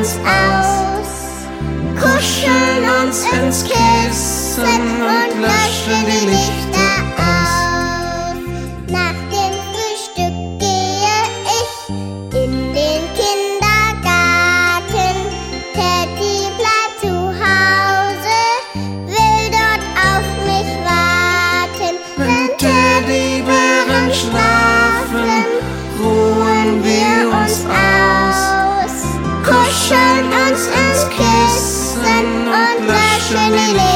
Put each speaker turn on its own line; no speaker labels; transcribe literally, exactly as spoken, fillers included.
uns aus, kuscheln uns ins Kissen und löschen die Lichter aus. Nach dem Frühstück gehe ich in den Kindergarten. Teddy bleibt zu Hause, will dort auf mich warten.
Wenn Teddybären schlafen, ruhen wir uns aus,
kuscheln uns ins Kissen und löschen die Lichter